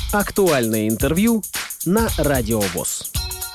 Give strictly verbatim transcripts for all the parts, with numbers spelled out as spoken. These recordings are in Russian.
Актуальное интервью на Радио ВОС.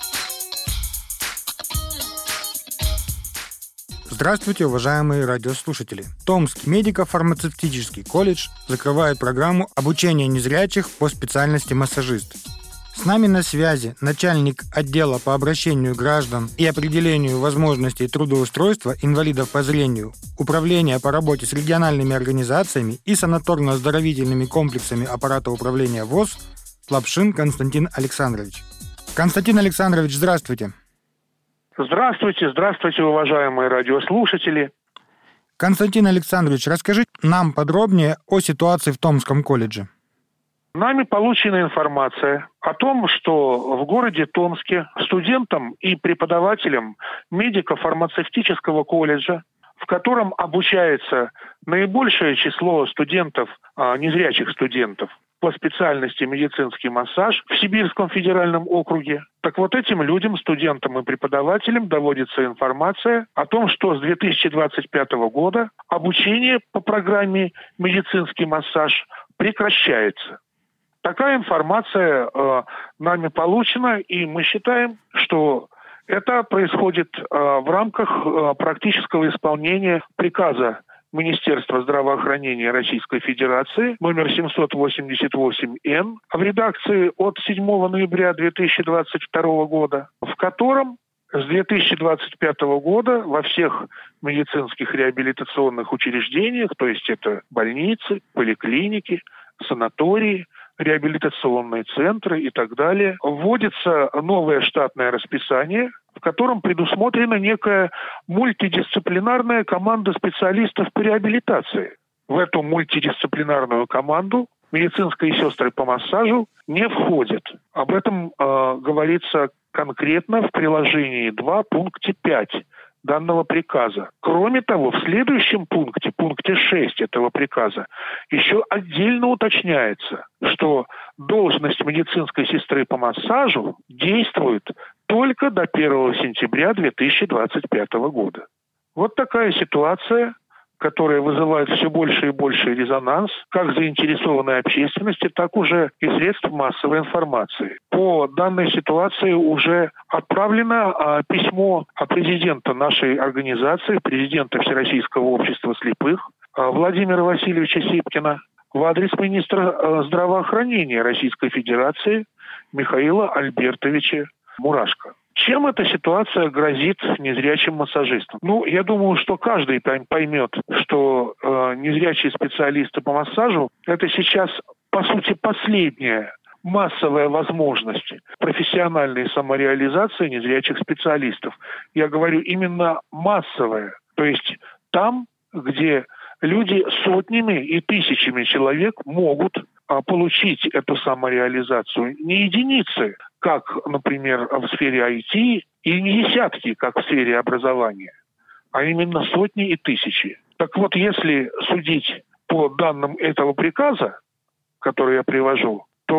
Здравствуйте, уважаемые радиослушатели. Томский медико-фармацевтический колледж закрывает программу обучения незрячих по специальности массажист. С нами на связи начальник отдела по обращению граждан и определению возможностей трудоустройства инвалидов по зрению Управления по работе с региональными организациями и санаторно-оздоровительными комплексами аппарата управления ВОС Лапшин Константин Александрович. Константин Александрович, здравствуйте. Здравствуйте, здравствуйте, уважаемые радиослушатели. Константин Александрович, расскажите нам подробнее о ситуации в Томском колледже. Нами получена информация о том, что в городе Томске студентам и преподавателям медико-фармацевтического колледжа, в котором обучается наибольшее число студентов, незрячих студентов, по специальности медицинский массаж в Сибирском федеральном округе. Так вот этим людям, студентам и преподавателям доводится информация о том, что с две тысячи двадцать пятого года обучение по программе «Медицинский массаж» прекращается. Такая информация э, нами получена, и мы считаем, что это происходит э, в рамках э, практического исполнения приказа Министерства здравоохранения Российской Федерации номер семьсот восемьдесят восемь эн в редакции от седьмого ноября две тысячи двадцать второго года, в котором с две тысячи двадцать пятого года во всех медицинских реабилитационных учреждениях, то есть это больницы, поликлиники, санатории, реабилитационные центры и так далее, вводится новое штатное расписание, в котором предусмотрена некая мультидисциплинарная команда специалистов по реабилитации. В эту мультидисциплинарную команду медицинские сестры по массажу не входят. Об этом э, говорится конкретно в приложении два, пункте пять данного приказа. Кроме того, в следующем пункте, пункте шесть этого приказа, еще отдельно уточняется, что должность медицинской сестры по массажу действует только до первого сентября две тысячи двадцать пятого года. Вот такая ситуация, которая вызывает все больше и больше резонанс как заинтересованной общественности, так уже и средств массовой информации. По данной ситуации уже отправлено а, письмо от президента нашей организации, президента Всероссийского общества слепых а, Владимира Васильевича Сипкина в адрес министра а, здравоохранения Российской Федерации Михаила Альбертовича Мурашко. Чем эта ситуация грозит незрячим массажистам? Ну, я думаю, что каждый поймет, что э, незрячие специалисты по массажу – это сейчас, по сути, последняя массовая возможность профессиональной самореализации незрячих специалистов. Я говорю именно массовая. То есть там, где люди сотнями и тысячами человек могут а, получить эту самореализацию. Не единицы, как, например, в сфере ай ти, и не десятки, как в сфере образования, а именно сотни и тысячи. Так вот, если судить по данным этого приказа, который я привожу,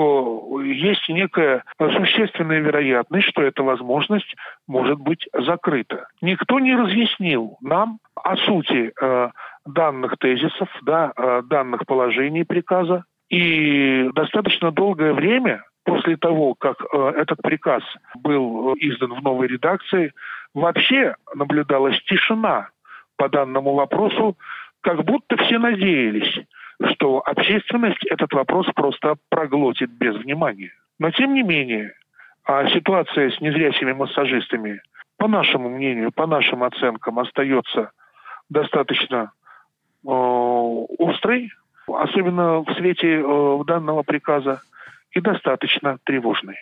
то есть некая существенная вероятность, что эта возможность может быть закрыта. Никто не разъяснил нам о сути э, данных тезисов, да, э, данных положений приказа. И достаточно долгое время после того, как э, этот приказ был издан в новой редакции, вообще наблюдалась тишина по данному вопросу, как будто все надеялись, что общественность этот вопрос просто проглотит без внимания. Но тем не менее, ситуация с незрячими массажистами, по нашему мнению, по нашим оценкам, остается достаточно э, острой, особенно в свете э, данного приказа, и достаточно тревожной.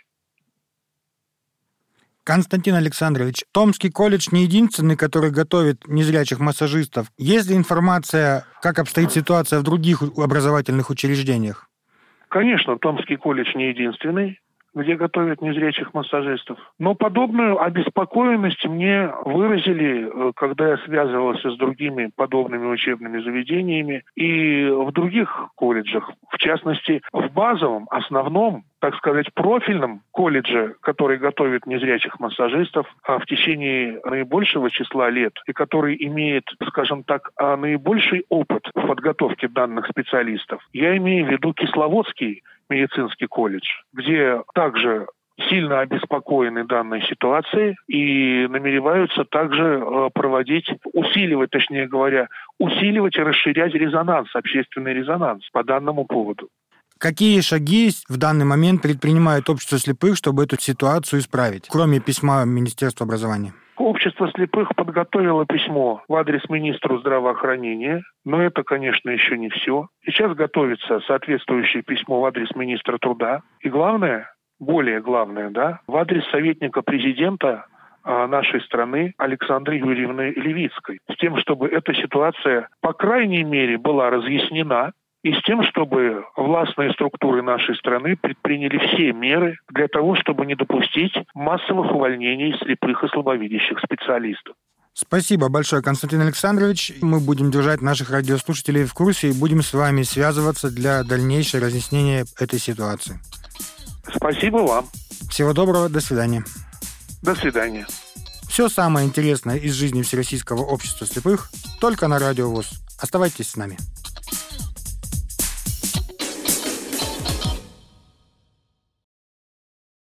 Константин Александрович, Томский колледж не единственный, который готовит незрячих массажистов. Есть ли информация, как обстоит ситуация в других образовательных учреждениях? Конечно, Томский колледж не единственный, где готовят незрячих массажистов. Но подобную обеспокоенность мне выразили, когда я связывался с другими подобными учебными заведениями и в других колледжах. В частности, в базовом, основном, так сказать, профильном колледже, который готовит незрячих массажистов в течение наибольшего числа лет и который имеет, скажем так, наибольший опыт в подготовке данных специалистов. Я имею в виду Кисловодский медицинский колледж, где также сильно обеспокоены данной ситуацией и намереваются также проводить, усиливать, точнее говоря, усиливать и расширять резонанс, общественный резонанс по данному поводу. Какие шаги в данный момент предпринимает общество слепых, чтобы эту ситуацию исправить, кроме письма Министерства образования? Общество слепых подготовило письмо в адрес министру здравоохранения, но это, конечно, еще не все. Сейчас готовится соответствующее письмо в адрес министра труда. И главное, более главное, да, в адрес советника президента нашей страны Александры Юрьевны Левицкой, с тем, чтобы эта ситуация, по крайней мере, была разъяснена, и с тем, чтобы властные структуры нашей страны предприняли все меры для того, чтобы не допустить массовых увольнений слепых и слабовидящих специалистов. Спасибо большое, Константин Александрович. Мы будем держать наших радиослушателей в курсе и будем с вами связываться для дальнейшего разъяснения этой ситуации. Спасибо вам. Всего доброго, до свидания. До свидания. Все самое интересное из жизни Всероссийского общества слепых только на Радио ВОС. Оставайтесь с нами.